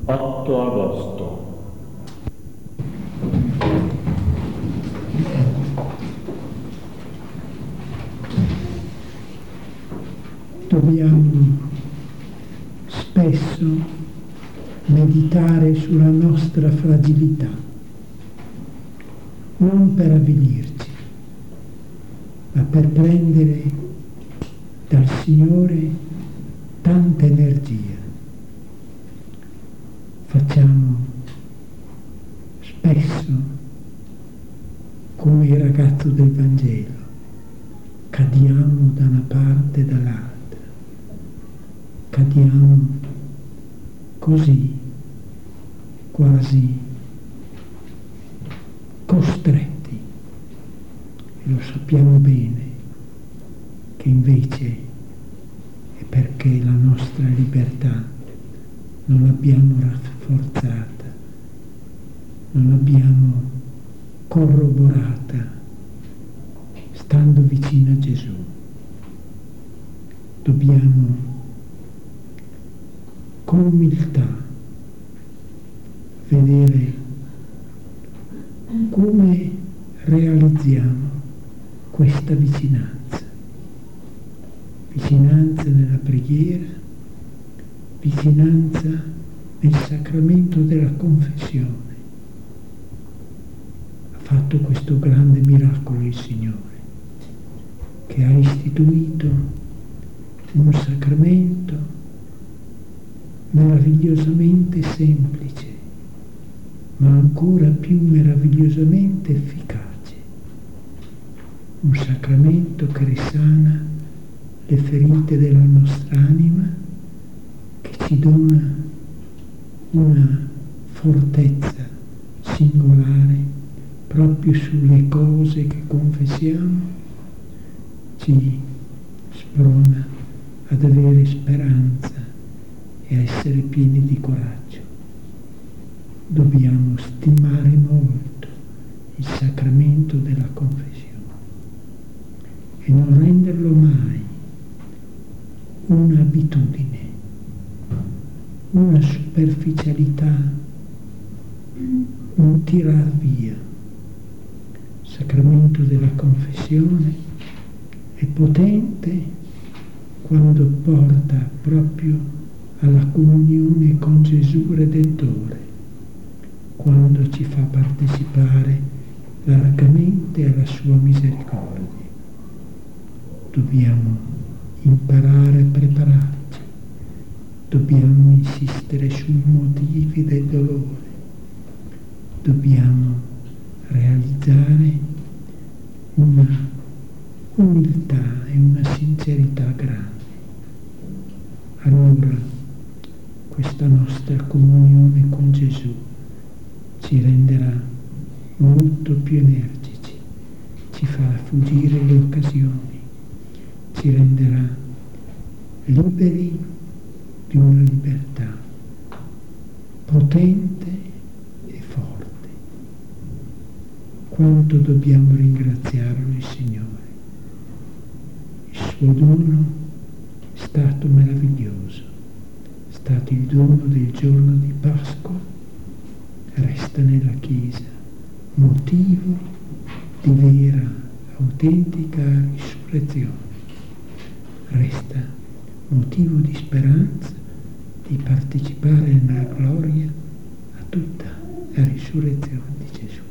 8 agosto. Dobbiamo spesso meditare sulla nostra fragilità, non per avvilirci, ma per prendere dal Signore tanta energia. Facciamo spesso come il ragazzo del Vangelo, cadiamo da una parte e dall'altra. Cadiamo così, quasi costretti, e lo sappiamo bene che invece è perché la nostra libertà non l'abbiamo rafforzata, non l'abbiamo corroborata stando vicino a Gesù. Dobbiamo con umiltà vedere come realizziamo questa vicinanza. Vicinanza nella preghiera, vicinanza nel sacramento della confessione. Ha fatto questo grande miracolo il Signore, che ha istituito un sacramento meravigliosamente semplice, ma ancora più meravigliosamente efficace. Un sacramento che risana le ferite della nostra anima, che ci dona una fortezza singolare proprio sulle cose che confessiamo, ci sprona ad avere speranza e a essere pieni di coraggio. Dobbiamo stimare molto il sacramento della confessione e non renderlo mai un'abitudine, una superficialità, un tirar via. Il sacramento della confessione è potente quando porta proprio alla comunione con Gesù Redentore, quando ci fa partecipare largamente alla sua misericordia. Dobbiamo imparare a prepararci, dobbiamo insistere sui motivi del dolore, dobbiamo realizzare una umiltà e una sincerità grande. Allora questa nostra comunione con Gesù ci renderà molto più energici, ci farà fuggire le occasioni, ci renderà liberi di una libertà potente e forte. Quanto dobbiamo ringraziarlo il Signore. Il suo dono è stato meraviglioso. È stato il dono del giorno di Pasqua, resta nella Chiesa motivo di vera, autentica risurrezione, resta motivo di speranza di partecipare nella gloria a tutta la risurrezione di Gesù.